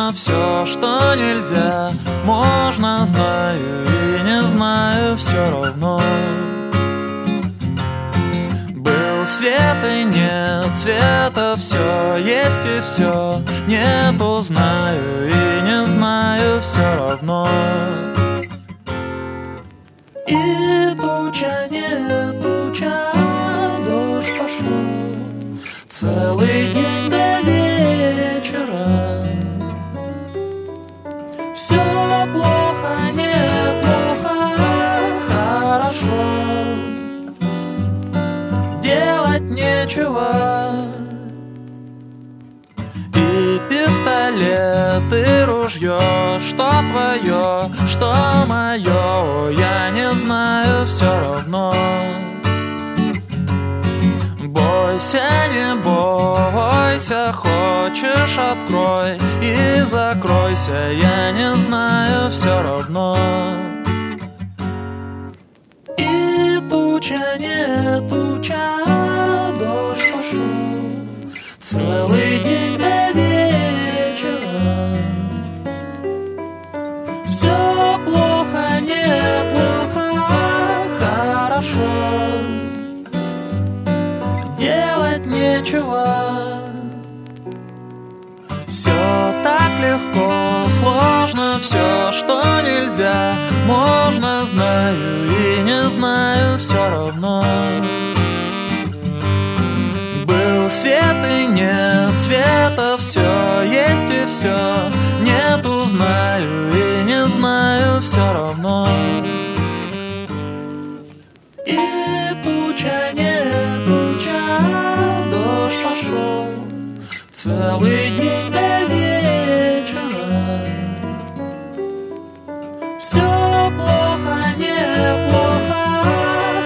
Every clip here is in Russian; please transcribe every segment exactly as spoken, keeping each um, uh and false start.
Сложно все, что нельзя. Можно, знаю и не знаю, все равно. Был свет и нет света, все есть и все нету, знаю и не знаю, все равно. И туча не туча, дождь пошел целый день до вечера. Все плохо, неплохо, хорошо, делать нечего. И пистолет, и ружье, что твое, что мое, я не знаю, все равно. Бойся, не бойся, хочешь, открой и закройся, я не знаю, все равно. И туча не туча, дождь пошел целый день до вечера. Все плохо, неплохо, хорошо, делать нечего. Все так легко, сложно все, что нельзя. Можно, знаю и не знаю, все равно. Был свет и нет света, все есть и все нету, знаю и не знаю, все равно. И туча не туча, дождь пошел целый день до вечера. Все плохо, неплохо,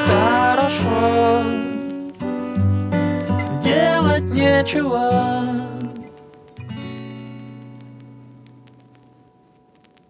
хорошо, делать нечего.